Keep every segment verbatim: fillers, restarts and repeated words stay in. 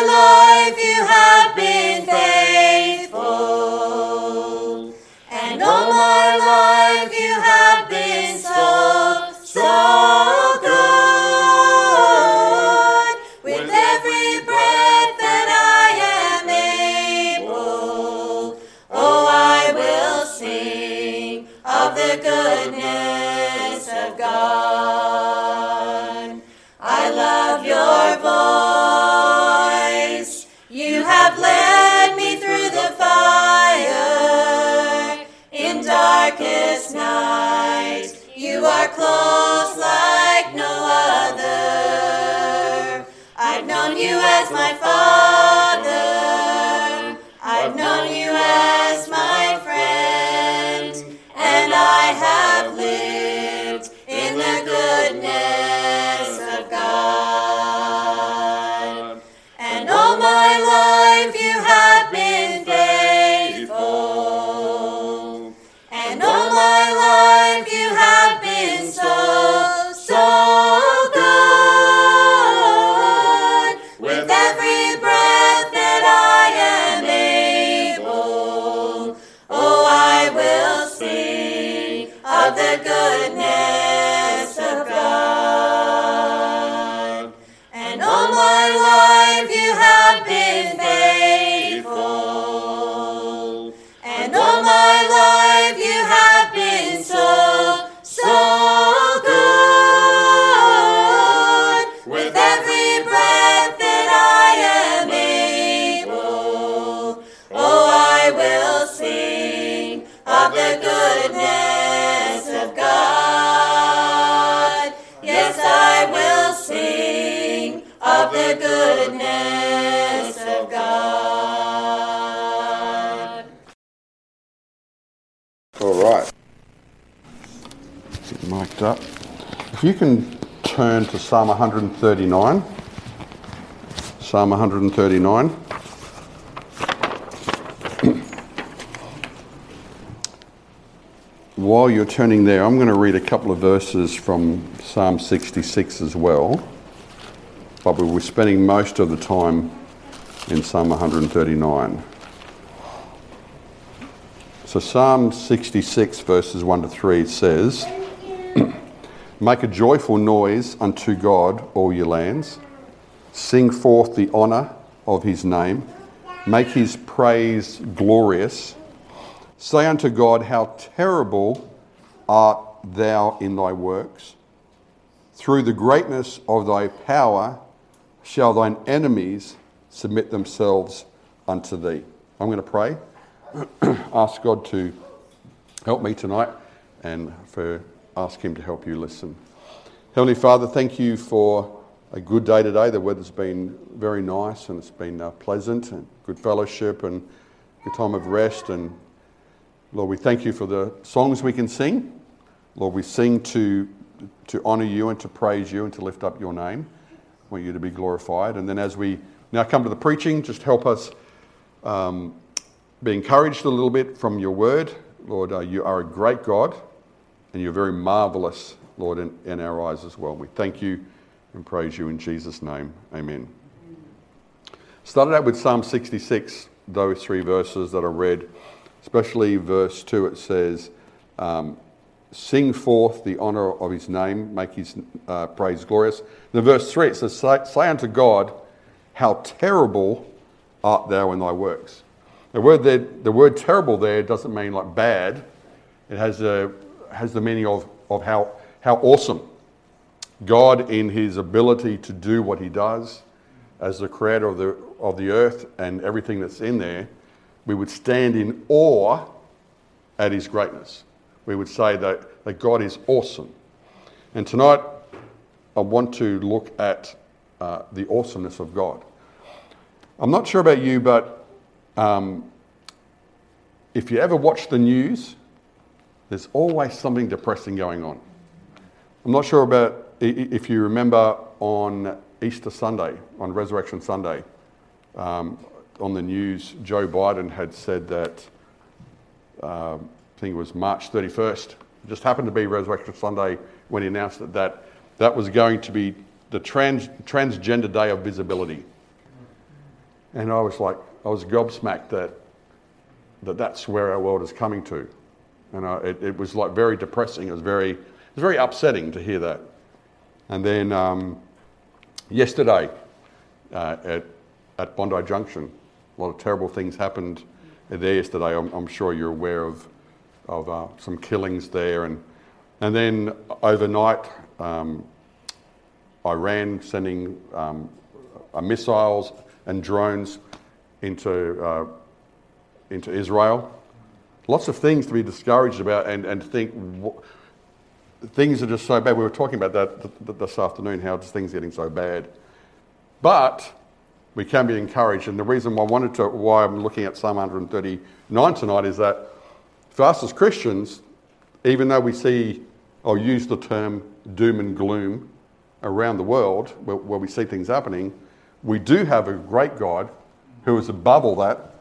life you have been faithful, and all my life you have been so, so good. With every breath that I am able, oh, I will sing of the goodness of God. I love your voice. You have led me through the fire. In darkest night, you are close like no other. I've known you as my Father. I've known you as my friend. And I have lived in the goodness of God. And all my life you have been faithful. And all my life you have been so, so good. With every breath that I am able, oh, I will sing of the goodness of God. And all my life you have been faithful. And all my life you have been so, so good. With every breath that I am able, oh, I will sing of the goodness of God. Yes, I will sing of the goodness of God. All right. Get mic'd up. If you can turn to Psalm one thirty-nine. Psalm one thirty-nine. While you're turning there, I'm going to read a couple of verses from Psalm sixty-six as well. But we'll be spending most of the time in Psalm one thirty-nine. So Psalm sixty-six verses one to three says, Make a joyful noise unto God, all ye lands. Sing forth the honour of his name. Make his praise glorious. Say unto God, how terrible art thou in thy works. Through the greatness of thy power shall thine enemies submit themselves unto thee. I'm going to pray. Ask God to help me tonight and for ask him to help you listen. Heavenly Father, thank you for a good day today. The weather's been very nice and it's been uh, pleasant and good fellowship and good time of rest. And Lord, we thank you for the songs we can sing. Lord, we sing to to honour you and to praise you and to lift up your name. We want you to be glorified. And then as we now come to the preaching, just help us um, be encouraged a little bit from your word. Lord, uh, you are a great God and you're very marvellous, Lord, in, in our eyes as well. We thank you and praise you in Jesus' name. Amen. Started out with Psalm sixty-six, those three verses that I read, especially verse two. It says, um, sing forth the honour of his name, make his uh, praise glorious. Then verse three, it says, say, say unto God, how terrible art thou in thy works. The word there, the word terrible there doesn't mean like bad. It has a has the meaning of, of how how awesome. God, in his ability to do what he does as the creator of the of the earth and everything that's in there, we would stand in awe at his greatness. We would say that, that God is awesome. And tonight, I want to look at uh, the awesomeness of God. I'm not sure about you, but um, if you ever watch the news, there's always something depressing going on. I'm not sure about if you remember on Easter Sunday, on Resurrection Sunday, um, on the news, Joe Biden had said that, uh, I think it was March thirty-first, it just happened to be Resurrection Sunday when he announced that that, that was going to be the trans, Transgender Day of Visibility. And I was like, I was gobsmacked that, that that's where our world is coming to. And I, it, it was like very depressing. It was very, it was very upsetting to hear that. And then um, yesterday uh, at, at Bondi Junction, a lot of terrible things happened there yesterday. I'm, I'm sure you're aware of, of uh, some killings there. And, and then overnight, um, Iran sending um, uh, missiles and drones into uh, into Israel. Lots of things to be discouraged about and, and think w- things are just so bad. We were talking about that th- th- this afternoon, how just things are getting so bad. But we can be encouraged, and the reason why I wanted to, why I'm looking at Psalm one thirty-nine tonight is that for us as Christians, even though we see, I'll use the term doom and gloom around the world, where, where we see things happening, we do have a great God who is above all that.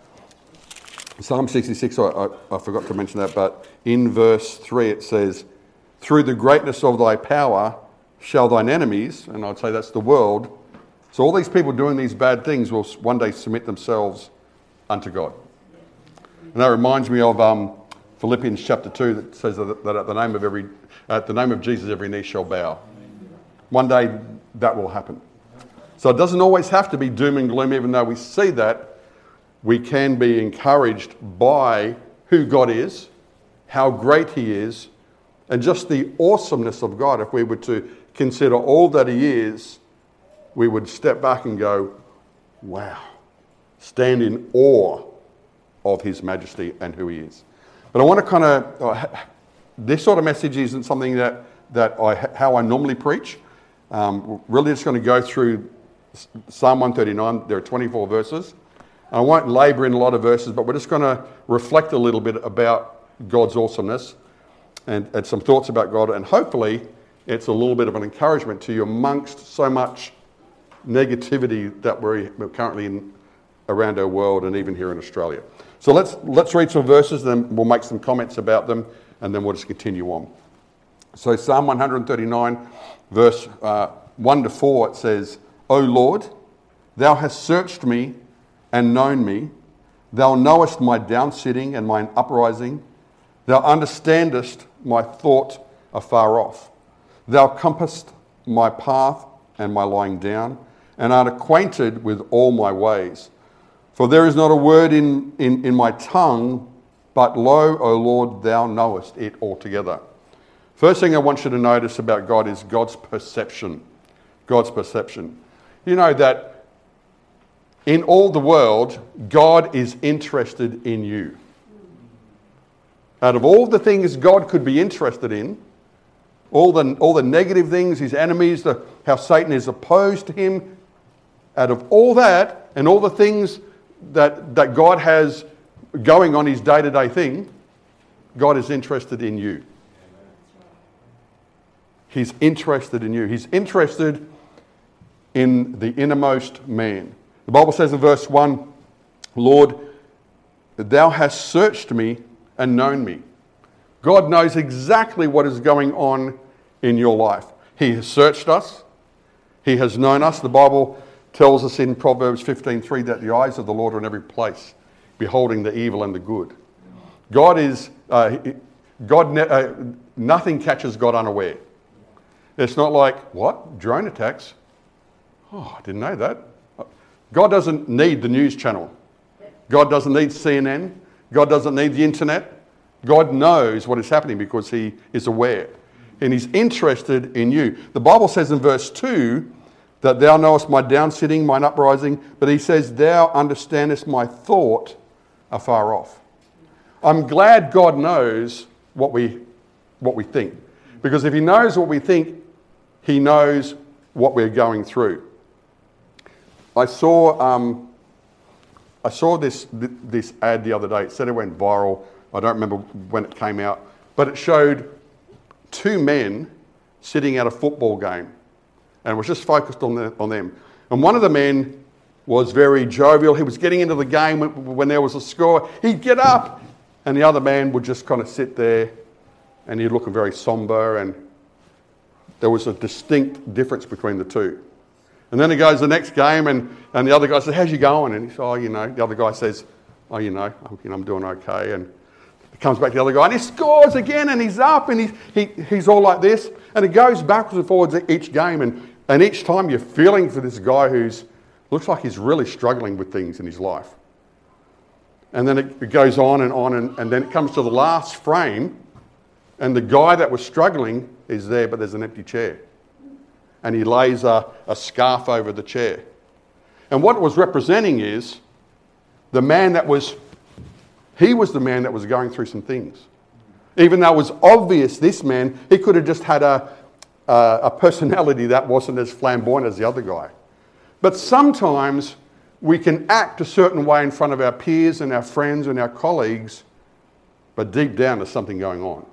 Psalm sixty-six, I, I, I forgot to mention that, but in verse three it says, through the greatness of thy power shall thine enemies, and I'd say that's the world, so all these people doing these bad things will one day submit themselves unto God. And that reminds me of um, Philippians chapter two that says that, that at the name of every, at the name of Jesus every knee shall bow. One day that will happen. So it doesn't always have to be doom and gloom, even though we see that. We can be encouraged by who God is, how great he is, and just the awesomeness of God. If we were to consider all that he is, we would step back and go, wow, stand in awe of his majesty and who he is. But I want to kind of, uh, this sort of message isn't something that, that I, how I normally preach. Um, really just going to go through Psalm one thirty-nine. There are twenty-four verses. I won't labour in a lot of verses, but we're just going to reflect a little bit about God's awesomeness and, and some thoughts about God. And hopefully it's a little bit of an encouragement to you amongst so much negativity that we're, we're currently in around our world and even here in Australia. So let's let's read some verses, then we'll make some comments about them, and then we'll just continue on. So Psalm one thirty-nine, verse uh, one to four, it says, O Lord, thou hast searched me and known me. Thou knowest my downsitting and mine uprising. Thou understandest my thought afar off. Thou compassest my path and my lying down, and art acquainted with all my ways. For there is not a word in, in, in my tongue, but lo, O Lord, thou knowest it altogether. First thing I want you to notice about God is God's perception. God's perception. You know that in all the world, God is interested in you. Out of all the things God could be interested in, all the, all the negative things, his enemies, the, how Satan is opposed to him, out of all that and all the things that, that God has going on his day-to-day thing, God is interested in you. He's interested in you. He's interested in the innermost man. The Bible says in verse one, Lord, thou hast searched me and known me. God knows exactly what is going on in your life. He has searched us. He has known us. The Bible tells us in Proverbs fifteen three that the eyes of the Lord are in every place, beholding the evil and the good. God is, uh, God. Uh, nothing catches God unaware. It's not like, what? Drone attacks? Oh, I didn't know that. God doesn't need the news channel. God doesn't need C N N. God doesn't need the internet. God knows what is happening because he is aware. And he's interested in you. The Bible says in verse two that thou knowest my downsitting, mine uprising, but he says thou understandest my thought afar off. I'm glad God knows what we, what we think. Because if he knows what we think, he knows what we're going through. I saw um, I saw this this ad the other day. It said it went viral. I don't remember when it came out, but it showed two men sitting at a football game, and it was just focused on the, on them. And one of the men was very jovial. He was getting into the game when, when there was a score. He'd get up, and the other man would just kind of sit there, and he'd look very somber. And there was a distinct difference between the two. And then he goes the next game, and, and the other guy says, how's you going? And he says, oh, you know, the other guy says, oh, you know, I'm, you know, I'm doing okay. And he comes back to the other guy, and he scores again, and he's up, and he's, he, he's all like this. And it goes backwards and forwards each game, and, and each time you're feeling for this guy who's looks like he's really struggling with things in his life. And then it, it goes on and on, and, and then it comes to the last frame, and the guy that was struggling is there, but there's an empty chair. And he lays a, a scarf over the chair. And what it was representing is the man that was, he was the man that was going through some things. Even though it was obvious this man, he could have just had a, a, a personality that wasn't as flamboyant as the other guy. But sometimes we can act a certain way in front of our peers and our friends and our colleagues, but deep down there's something going on.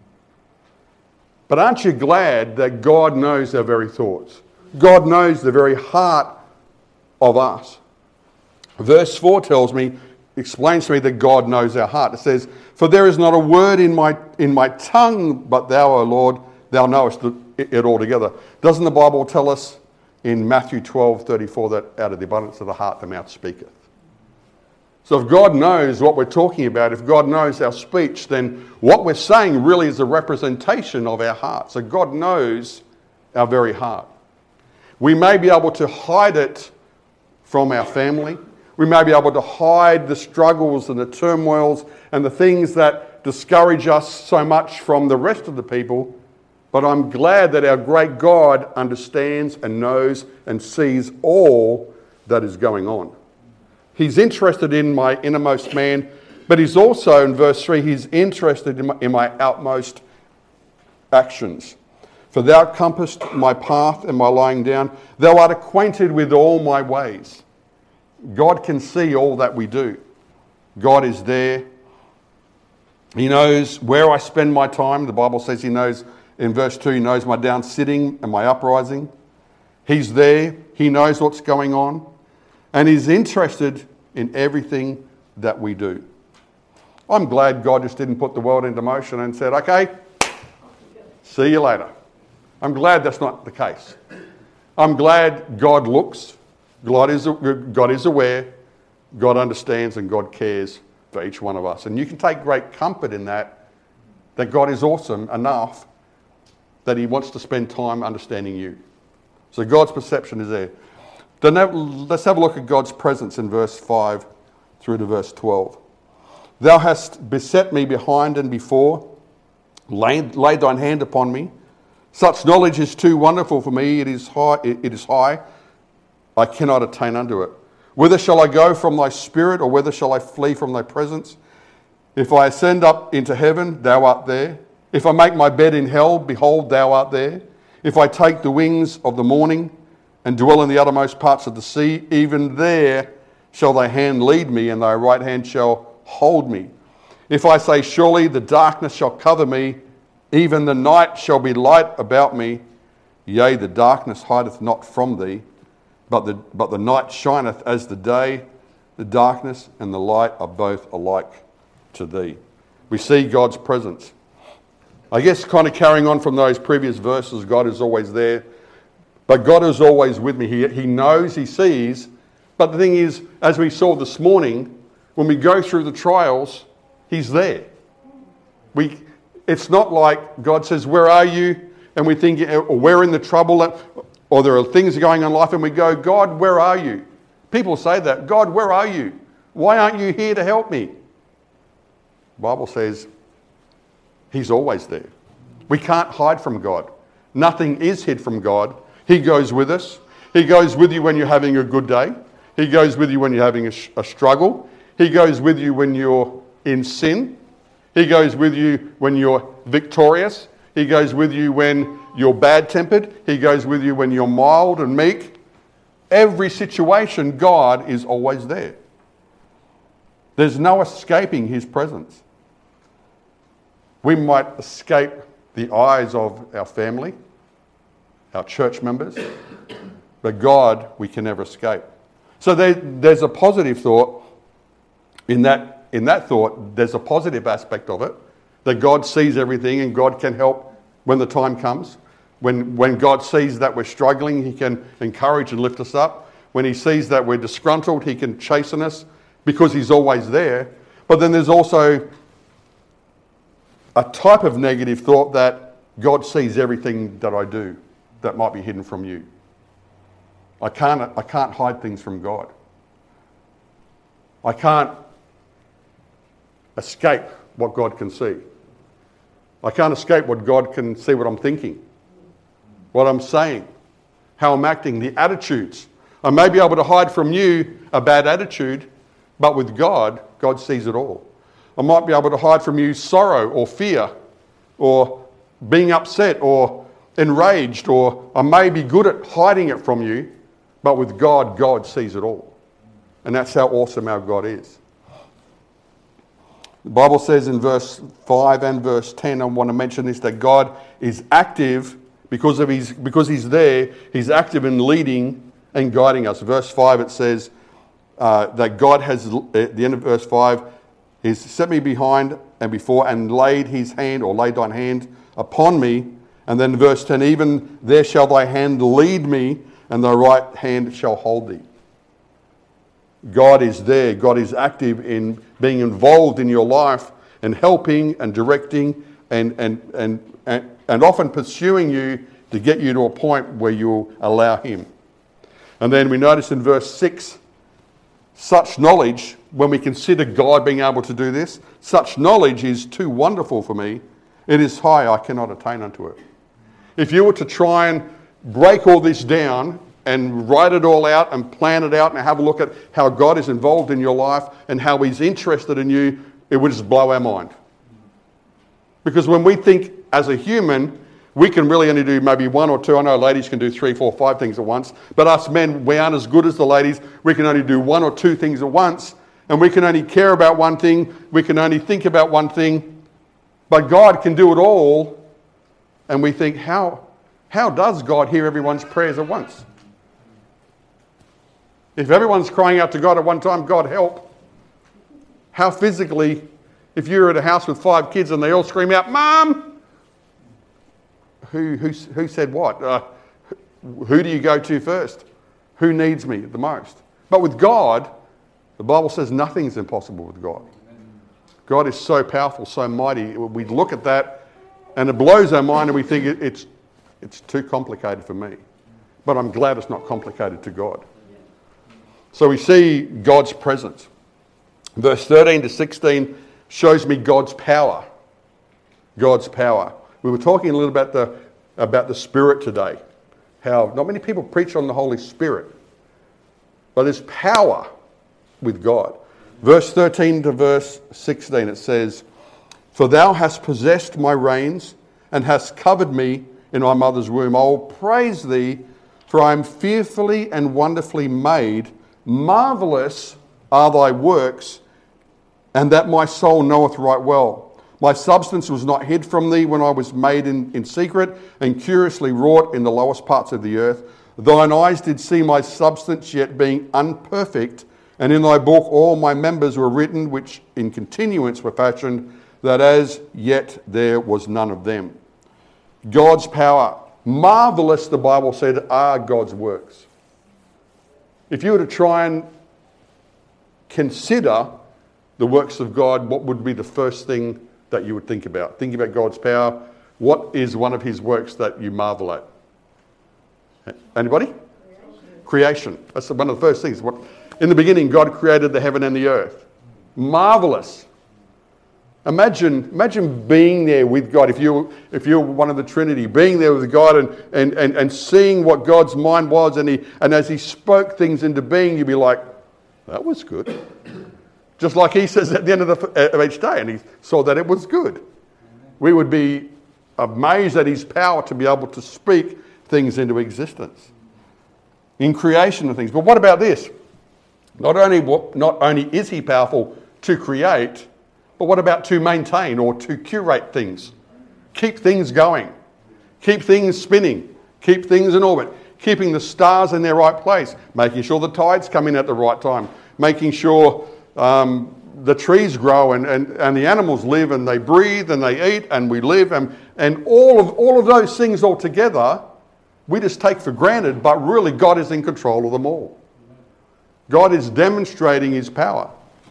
But aren't you glad that God knows our very thoughts? God knows the very heart of us. Verse four tells me, explains to me that God knows our heart. It says, for there is not a word in my in my tongue, but thou, O Lord, thou knowest it altogether. Doesn't the Bible tell us in Matthew twelve thirty-four that out of the abundance of the heart the mouth speaketh? So if God knows what we're talking about, if God knows our speech, then what we're saying really is a representation of our heart. So God knows our very heart. We may be able to hide it from our family. We may be able to hide the struggles and the turmoils and the things that discourage us so much from the rest of the people. But I'm glad that our great God understands and knows and sees all that is going on. He's interested in my innermost man, but he's also, in verse three, he's interested in my, in my outmost actions. For thou compassest my path and my lying down. Thou art acquainted with all my ways. God can see all that we do. God is there. He knows where I spend my time. The Bible says he knows, in verse two, he knows my down sitting and my uprising. He's there. He knows what's going on. And he's interested in everything that we do. I'm glad God just didn't put the world into motion and said, okay, see you later. I'm glad that's not the case. I'm glad God looks, God is, God is aware, God understands, and God cares for each one of us. And you can take great comfort in that, that God is awesome enough that he wants to spend time understanding you. So God's perception is there. Then let's have a look at God's presence in verse five through to verse twelve. Thou hast beset me behind and before, laid, laid thine hand upon me. Such knowledge is too wonderful for me. It is high. It is high. I cannot attain unto it. Whither shall I go from thy spirit, or whither shall I flee from thy presence? If I ascend up into heaven, thou art there. If I make my bed in hell, behold, thou art there. If I take the wings of the morning and dwell in the uttermost parts of the sea, even there shall thy hand lead me, and thy right hand shall hold me. If I say, surely the darkness shall cover me, even the night shall be light about me. Yea, the darkness hideth not from thee, but the, but the night shineth as the day. The darkness and the light are both alike to thee. We see God's presence. I guess kind of carrying on from those previous verses, God is always there. But God is always with me. He, he knows, he sees. But the thing is, as we saw this morning, when we go through the trials, he's there. We, it's not like God says, where are you? And we think, or we're in the trouble, or there are things going on in life, and we go, God, where are you? People say that. God, where are you? Why aren't you here to help me? The Bible says he's always there. We can't hide from God. Nothing is hid from God. He goes with us. He goes with you when you're having a good day. He goes with you when you're having a, a struggle. He goes with you when you're in sin. He goes with you when you're victorious. He goes with you when you're bad-tempered. He goes with you when you're mild and meek. Every situation, God is always there. There's no escaping his presence. We might escape the eyes of our family, our church members, but God we can never escape. So there, there's a positive thought in that, in that thought, there's a positive aspect of it, that God sees everything and God can help when the time comes. When, when God sees that we're struggling, he can encourage and lift us up. When he sees that we're disgruntled, he can chasten us because he's always there. But then there's also a type of negative thought that God sees everything that I do that might be hidden from you. I can't, I can't hide things from God. I can't escape what God can see. I can't escape what God can see, what I'm thinking, what I'm saying, how I'm acting, the attitudes. I may be able to hide from you a bad attitude, but with God, God sees it all. I might be able to hide from you sorrow or fear or being upset or enraged, or I may be good at hiding it from you, but with God, God sees it all. And that's how awesome our God is. The Bible says in verse five and verse ten, I want to mention this, that God is active because of his, because he's there. He's active in leading and guiding us. Verse five, it says uh, that God has, at the end of verse five, he's set me behind and before and laid his hand, or laid thine hand upon me. And then verse ten, even there shall thy hand lead me, and thy right hand shall hold thee. God is there. God is active in being involved in your life and helping and directing and, and, and, and, and often pursuing you to get you to a point where you'll allow him. And then we notice in verse six, such knowledge, when we consider God being able to do this, such knowledge is too wonderful for me. It is high, I cannot attain unto it. If you were to try and break all this down and write it all out and plan it out and have a look at how God is involved in your life and how he's interested in you, it would just blow our mind. Because when we think as a human, we can really only do maybe one or two. I know ladies can do three, four, five things at once. But us men, we aren't as good as the ladies. We can only do one or two things at once. And we can only care about one thing. We can only think about one thing. But God can do it all. And we think, how, how does God hear everyone's prayers at once? If everyone's crying out to God at one time, God help. How physically, if you're at a house with five kids and they all scream out, Mom! Who, who, who said what? Uh, who do you go to first? Who needs me the most? But with God, the Bible says nothing's impossible with God. God is so powerful, so mighty. We look at that and it blows our mind and we think it's, it's too complicated for me. But I'm glad it's not complicated to God. So we see God's presence. Verse thirteen to sixteen shows me God's power. God's power. We were talking a little about the, about the Spirit today. How not many people preach on the Holy Spirit. But there's power with God. Verse thirteen to verse sixteen, it says, For thou hast possessed my reins and hast covered me in my mother's womb. I will praise thee, for I am fearfully and wonderfully made. Marvellous are thy works, and that my soul knoweth right well. My substance was not hid from thee when I was made in, in secret, and curiously wrought in the lowest parts of the earth. Thine eyes did see my substance, yet being unperfect, and in thy book all my members were written, which in continuance were fashioned, that as yet there was none of them. God's power. Marvellous, the Bible said, are God's works. If you were to try and consider the works of God, what would be the first thing that you would think about? Think about God's power. What is one of his works that you marvel at? Anybody? Creation. Creation. That's one of the first things. What, in the beginning, God created the heaven and the earth. Marvelous. Imagine, imagine being there with God. If you if you're one of the Trinity, being there with God and, and, and, and seeing what God's mind was, and he and as he spoke things into being, you'd be like, that was good. Just like he says at the end of, the, of each day, and he saw that it was good. We would be amazed at his power to be able to speak things into existence. In creation of things. But what about this? Not only not only is he powerful to create, but what about to maintain or to curate things? Keep things going. Keep things spinning. Keep things in orbit. Keeping the stars in their right place. Making sure the tides come in at the right time. Making sure um, the trees grow and, and, and the animals live and they breathe and they eat and we live. And, And all of, all of those things all together, we just take for granted, but really God is in control of them all. God is demonstrating his power.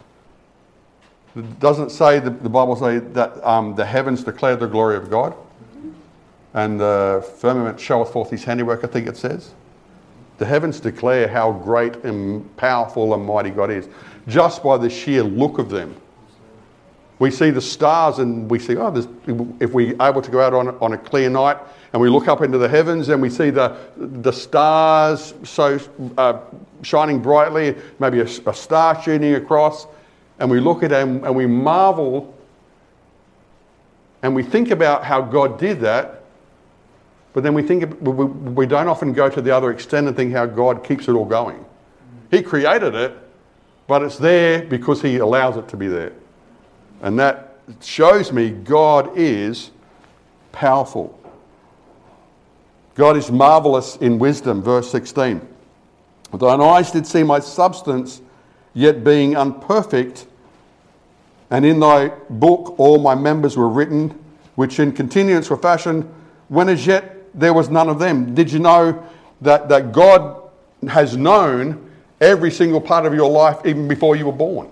It doesn't say, the, the Bible say that um, the heavens declare the glory of God and the firmament showeth forth his handiwork, I think it says. The heavens declare how great and powerful and mighty God is, just by the sheer look of them. We see the stars and we see, oh, there's, if we're able to go out on, on a clear night and we look up into the heavens and we see the, the stars so uh, shining brightly, maybe a, a star shooting across, and we look at them and we marvel and we think about how God did that, but then we think we, we don't often go to the other extent and think how God keeps it all going. He created it, but it's there because he allows it to be there. And that shows me God is powerful. God is marvellous in wisdom, verse sixteen. Thine eyes did see my substance, yet being unperfect, and in thy book all my members were written, which in continuance were fashioned, when as yet there was none of them. Did you know that, that God has known every single part of your life even before you were born?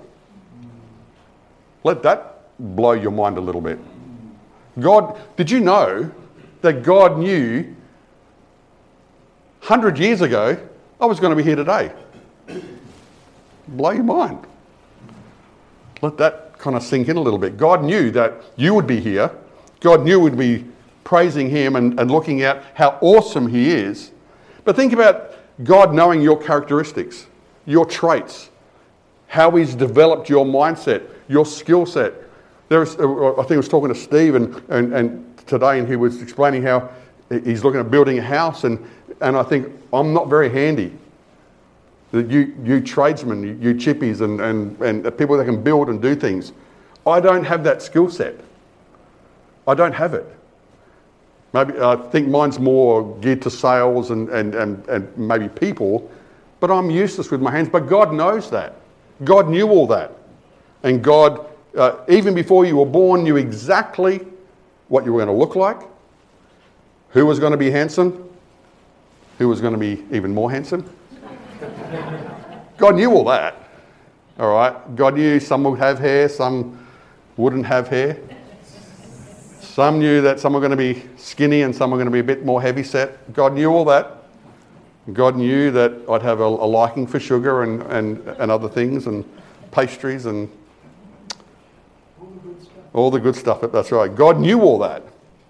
Let that blow your mind a little bit. God, did you know that God knew one hundred years ago I was going to be here today? Blow your mind. Let that kind of sink in a little bit. God knew that you would be here. God knew we'd be praising him and, and looking at how awesome he is. But think about God knowing your characteristics, your traits, how he's developed your mindset, your skill set. There's, I think I was talking to Steve and, and, and today, and he was explaining how he's looking at building a house, and, and I think I'm not very handy. You, you tradesmen, you, you chippies and, and, and people that can build and do things. I don't have that skill set. I don't have it. Maybe I think mine's more geared to sales and, and, and, and maybe people, but I'm useless with my hands. But God knows that. God knew all that. And God, uh, even before you were born, knew exactly what you were going to look like, who was going to be handsome, who was going to be even more handsome. God knew all that. All right. God knew some would have hair, some wouldn't have hair. Some knew that some were going to be skinny and some were going to be a bit more heavy set. God knew all that. God knew that I'd have a, a liking for sugar and, and, and other things and pastries and all the good stuff. That's right. God knew all that.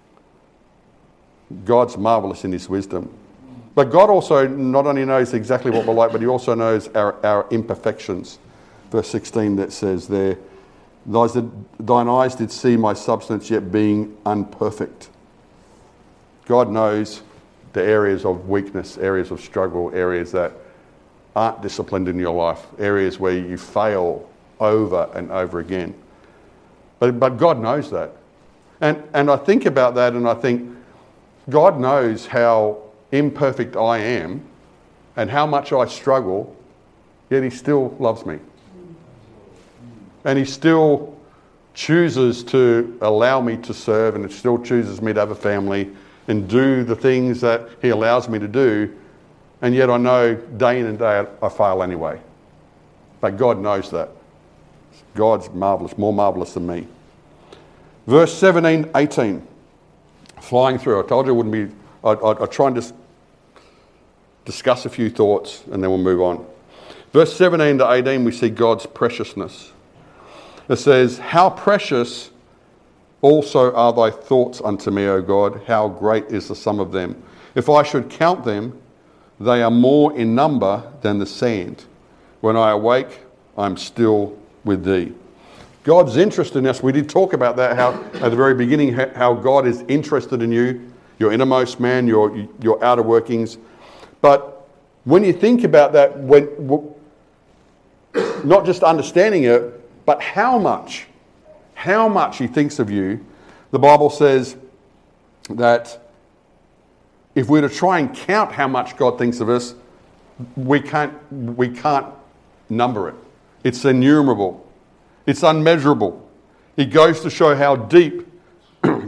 God's marvellous in his wisdom. But God also not only knows exactly what we're like, but he also knows our, our imperfections. Verse sixteen that says there, thine eyes did see my substance, yet being unperfect. God knows the areas of weakness, areas of struggle, areas that aren't disciplined in your life, areas where you fail over and over again. But, but God knows that. And, and I think about that and I think, God knows how imperfect I am and how much I struggle, yet he still loves me. And he still chooses to allow me to serve, and it still chooses me to have a family and do the things that he allows me to do. And yet I know day in and day out I fail anyway. But God knows that. God's marvellous, more marvellous than me. Verse seventeen, eighteen. Flying through. I told you it wouldn't be... I'd, I'd, I'd try and just discuss a few thoughts and then we'll move on. Verse seventeen to eighteen, we see God's preciousness. It says, how precious also are thy thoughts unto me, O God. How great is the sum of them. If I should count them, they are more in number than the sand. When I awake, I'm still with thee. God's interest in us, we did talk about that, how at the very beginning, how God is interested in you, your innermost man, your, your outer workings. But when you think about that, when not just understanding it, but how much, how much he thinks of you, the Bible says that if we're to try and count how much God thinks of us, we can't, we can't number it. It's innumerable. It's unmeasurable. It goes to show how deep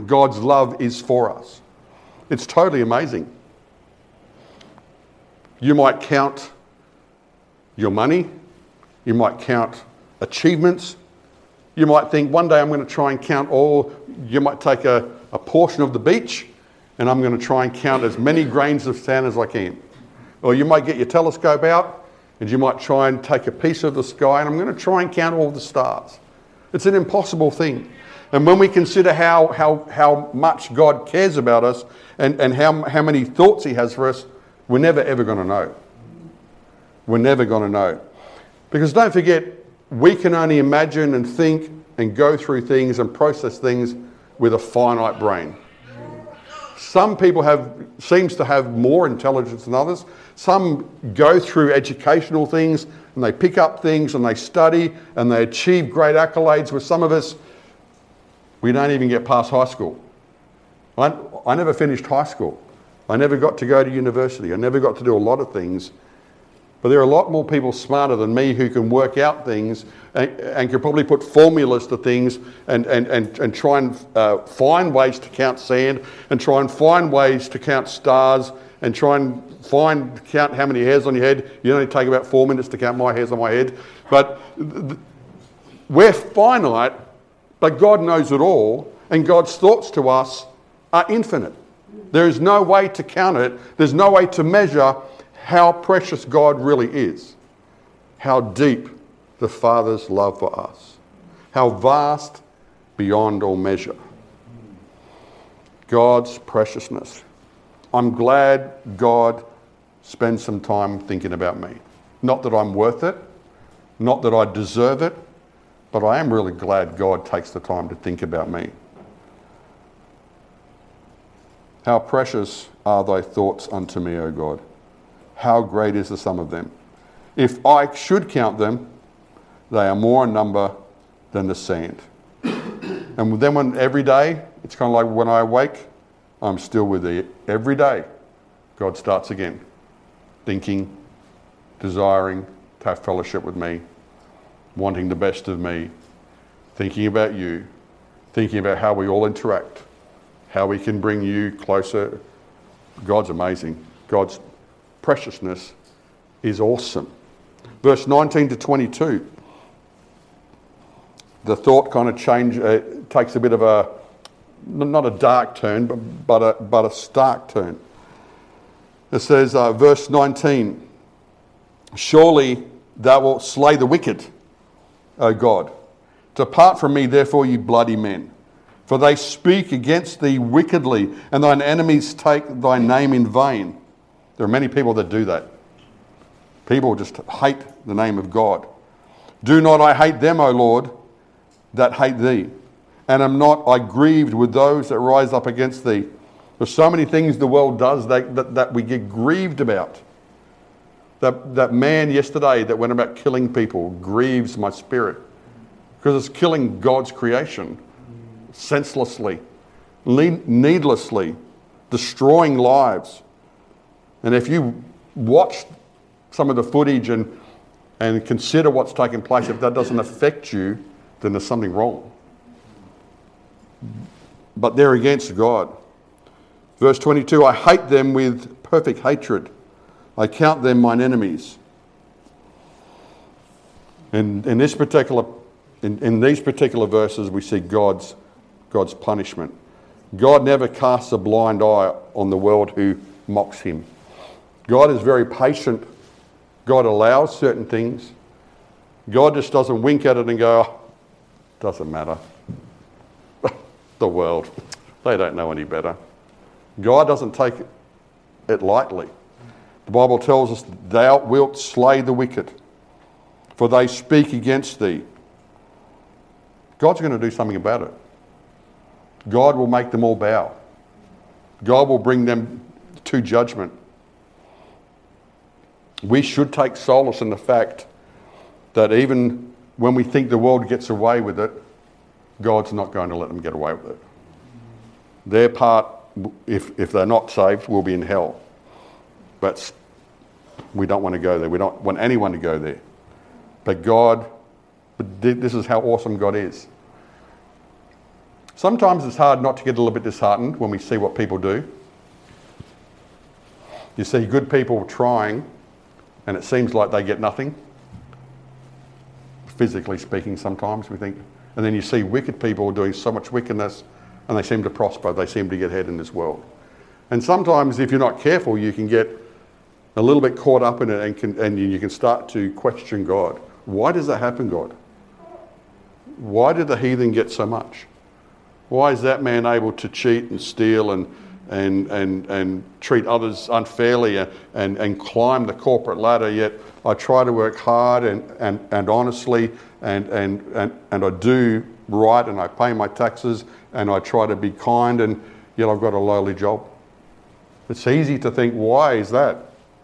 God's love is for us. It's totally amazing. You might count your money. You might count achievements. You might think, one day I'm going to try and count all. You might take a, a portion of the beach and I'm going to try and count as many grains of sand as I can. Or you might get your telescope out and you might try and take a piece of the sky and I'm going to try and count all the stars. It's an impossible thing. And when we consider how, how, how much God cares about us and, and how, how many thoughts he has for us, we're never ever going to know. We're never going to know. Because don't forget, we can only imagine and think and go through things and process things with a finite brain. Some people have seems to have more intelligence than others. Some go through educational things and they pick up things and they study and they achieve great accolades. With some of us, we don't even get past high school. I, I never finished high school. I never got to go to university. I never got to do a lot of things. But there are a lot more people smarter than me who can work out things and, and can probably put formulas to things and, and, and, and try and uh, find ways to count sand and try and find ways to count stars and try and find, count how many hairs on your head. You only take about four minutes to count my hairs on my head. But th- we're finite, but God knows it all, and God's thoughts to us are infinite. There is no way to count it. There's no way to measure how precious God really is, how deep the Father's love for us, how vast beyond all measure. God's preciousness. I'm glad God spends some time thinking about me. Not that I'm worth it, not that I deserve it, but I am really glad God takes the time to think about me. How precious are thy thoughts unto me, O God. How great is the sum of them. If I should count them, they are more in number than the sand. And then when every day, it's kind of like when I awake, I'm still with thee. Every day, God starts again, thinking, desiring to have fellowship with me, wanting the best of me, thinking about you, thinking about how we all interact, how we can bring you closer. God's amazing. God's preciousness is awesome. Verse nineteen to twenty-two. The thought kind of change uh, takes a bit of a, not a dark turn, but, but, a, but a stark turn. It says, uh, verse nineteen, surely thou wilt slay the wicked, O God. Depart from me, therefore, ye bloody men. For they speak against thee wickedly, and thine enemies take thy name in vain. There are many people that do that. People just hate the name of God. Do not I hate them, O Lord, that hate thee? And am not I grieved with those that rise up against thee? There's so many things the world does that, that, that we get grieved about. That, that man yesterday that went about killing people grieves my spirit. Because it's killing God's creation senselessly, needlessly, destroying lives. And if you watch some of the footage and, and consider what's taking place, if that doesn't affect you, then there's something wrong. But they're against God. Verse twenty-two, I hate them with perfect hatred. I count them mine enemies. In, in, this particular, in, in these particular verses, we see God's, God's punishment. God never casts a blind eye on the world who mocks him. God is very patient. God allows certain things. God just doesn't wink at it and go, oh, doesn't matter. The world, they don't know any better. God doesn't take it lightly. The Bible tells us, thou wilt slay the wicked, for they speak against thee. God's going to do something about it. God will make them all bow. God will bring them to judgment. We should take solace in the fact that even when we think the world gets away with it, God's not going to let them get away with it. Their part, if, if they're not saved, will be in hell. But we don't want to go there. We don't want anyone to go there. But God, this is how awesome God is. Sometimes it's hard not to get a little bit disheartened when we see what people do. You see good people trying, and it seems like they get nothing. Physically speaking, sometimes we think. And then you see wicked people doing so much wickedness, and they seem to prosper, they seem to get ahead in this world. And sometimes, if you're not careful, you can get a little bit caught up in it and, can, and you can start to question God. Why does that happen, God? Why did the heathen get so much? Why is that man able to cheat and steal and and and, and treat others unfairly and, and, and climb the corporate ladder, yet I try to work hard and, and, and honestly and, and, and, and I do right and I pay my taxes and I try to be kind, and yet I've got a lowly job? It's easy to think, why is that?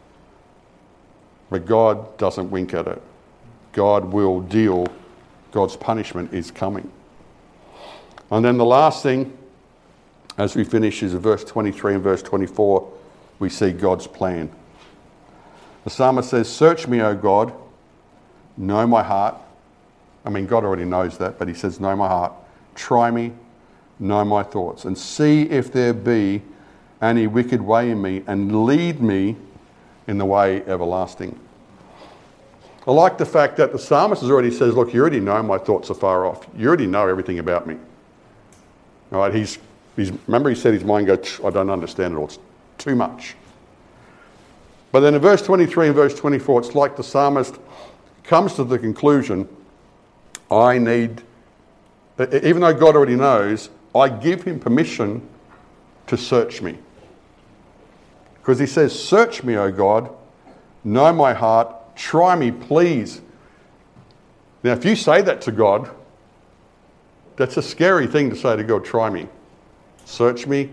But God doesn't wink at it. God will deal. God's punishment is coming. And then the last thing, as we finish, is in verse twenty-three and verse twenty-four, we see God's plan. The psalmist says, "Search me, O God, know my heart." I mean, God already knows that, but he says, "Know my heart. Try me, know my thoughts, and see if there be any wicked way in me, and lead me in the way everlasting." I like the fact that the psalmist has already says, look, you already know my thoughts are far off. You already know everything about me. All right, he's, he's, remember he said his mind goes, I don't understand it all. It's too much. But then in verse twenty-three and verse twenty-four, it's like the psalmist comes to the conclusion, I need, even though God already knows, I give him permission to search me. Because he says, search me, O God, know my heart, try me, please. Now, if you say that to God, that's a scary thing to say to God, try me. Search me,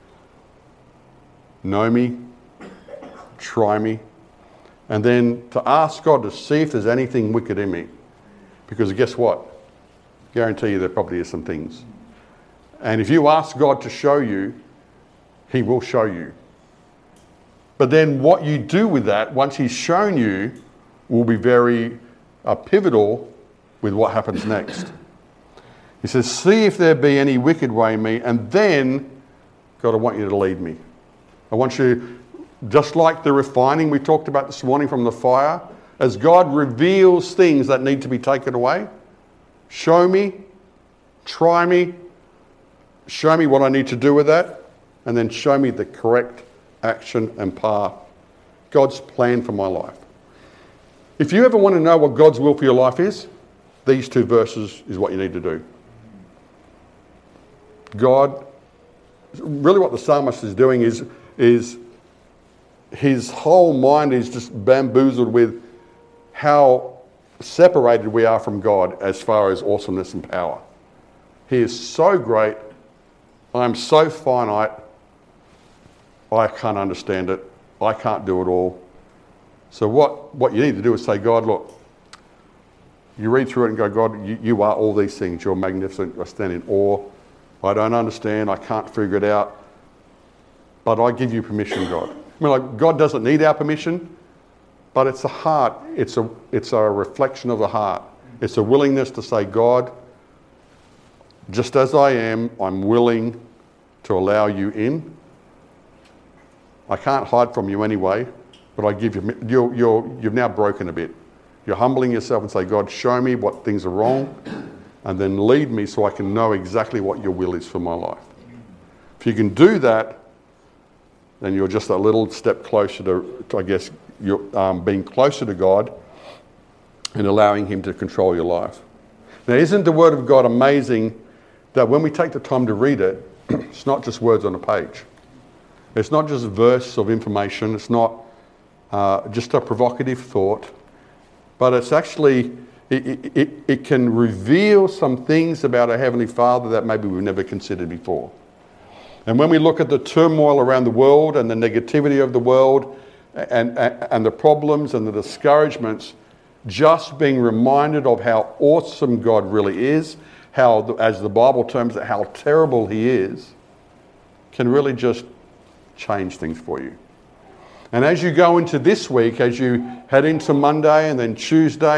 know me, try me. And then to ask God to see if there's anything wicked in me. Because guess what? Guarantee you there probably is some things. And if you ask God to show you, he will show you. But then what you do with that, once he's shown you, will be very uh, pivotal with what happens next. He says, see if there be any wicked way in me, and then, God, I want you to lead me. I want you, just like the refining we talked about this morning from the fire, as God reveals things that need to be taken away, show me, try me, show me what I need to do with that, and then show me the correct action and path. God's plan for my life. If you ever want to know what God's will for your life is, these two verses is what you need to do. God, really what the psalmist is doing is, is his whole mind is just bamboozled with how separated we are from God as far as awesomeness and power. He is so great. I'm so finite. I can't understand it. I can't do it all. So what, what you need to do is say, God, look, you read through it and go, God, you, you are all these things. You're magnificent. I stand in awe. I don't understand. I can't figure it out. But I give you permission, God. I mean, like, God doesn't need our permission, but it's a heart. It's a, it's a reflection of the heart. It's a willingness to say, God, just as I am, I'm willing to allow you in. I can't hide from you anyway, but I give you, you're, you're, you've now broken a bit. You're humbling yourself and say, God, show me what things are wrong, and then lead me so I can know exactly what your will is for my life. If you can do that, then you're just a little step closer to, to I guess, you're, um, being closer to God and allowing him to control your life. Now, isn't the Word of God amazing that when we take the time to read it, it's not just words on a page. It's not just a verse of information. It's not uh, just a provocative thought. But it's actually, it, it, it can reveal some things about our Heavenly Father that maybe we've never considered before. And when we look at the turmoil around the world and the negativity of the world and, and, and the problems and the discouragements, just being reminded of how awesome God really is, how, as the Bible terms it, how terrible he is, can really just change things for you. And as you go into this week, as you head into Monday and then Tuesday,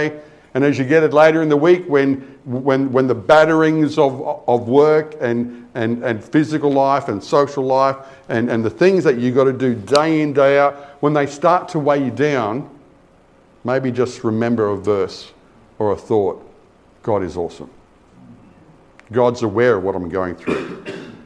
And as you get it later in the week, when when when the batterings of of work and and, and physical life and social life and, and the things that you got to do day in, day out, when they start to weigh you down, maybe just remember a verse or a thought. God is awesome. God's aware of what I'm going through.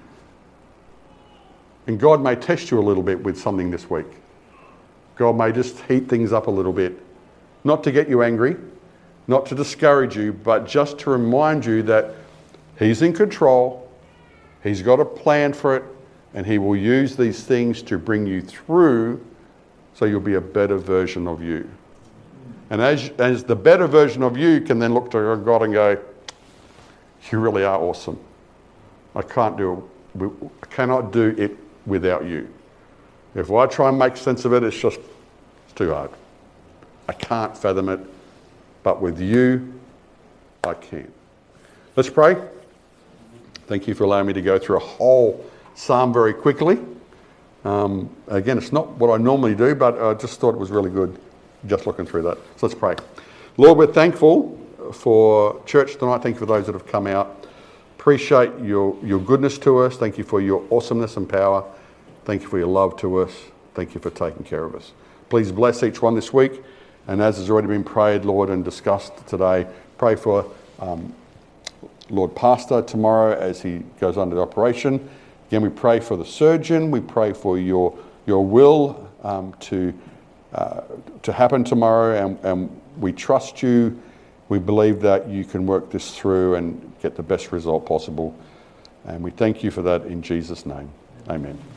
And God may test you a little bit with something this week. God may just heat things up a little bit. Not to get you angry, not to discourage you, but just to remind you that He's in control, He's got a plan for it, and He will use these things to bring you through so you'll be a better version of you. And as, as the better version of you can then look to God and go, you really are awesome. I can't do it, I cannot do it without you. If I try and make sense of it, it's just it's too hard. I can't fathom it, but with you, I can. Let's pray. Thank you for allowing me to go through a whole psalm very quickly. Um, again, it's not what I normally do, but I just thought it was really good just looking through that. So let's pray. Lord, we're thankful for church tonight. Thank you for those that have come out. Appreciate your, your goodness to us. Thank you for your awesomeness and power. Thank you for your love to us. Thank you for taking care of us. Please bless each one this week. And as has already been prayed, Lord, and discussed today, pray for um, Lord Pastor tomorrow as he goes under the operation. Again, we pray for the surgeon. We pray for your your will um, to uh, to happen tomorrow, and, and we trust you. We believe that you can work this through and get the best result possible. And we thank you for that in Jesus' name. Amen.